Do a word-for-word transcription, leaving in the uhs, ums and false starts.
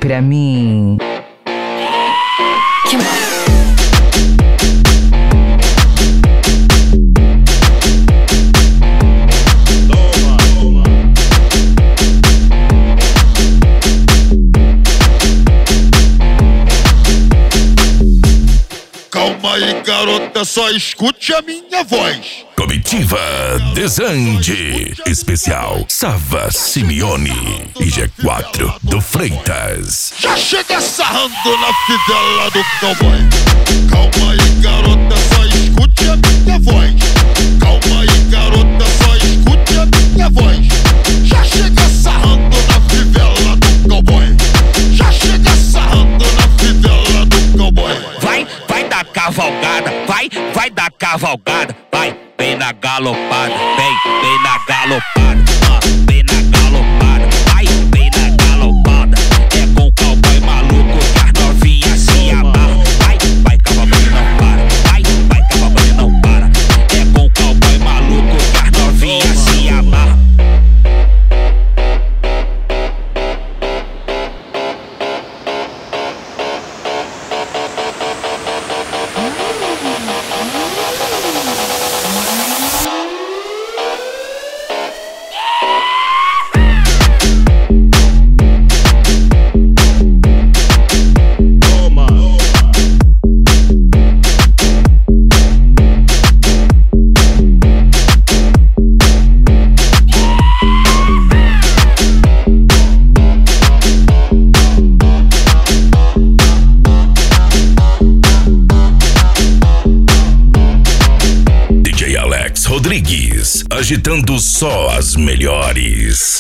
pra mim. Calma aí, garota, só escute a minha voz. Comitiva Desande, especial Sava Simeone e G quatro do Freitas. Já chega sarrando na fivela do cowboy. Calma aí, garota, só escute a minha voz. Calma aí, garota, só escute a minha voz. Já chega sarrando na fivela do cowboy. Já chega sarrando na fivela do cowboy. Vai, vai dar cavalgada, vai, vai dar cavalgada, vai, vem na galopada, vem, vem na galopada, ah, vem na galopada, vai, vem na galopada. É com o cowboy maluco que as novinhas se amarram. Vai, vai, cavalgando não para, vai, vai, cavalgando não para. É com o cowboy maluco que as novinhas se amarram. Rodrigues, agitando só as melhores.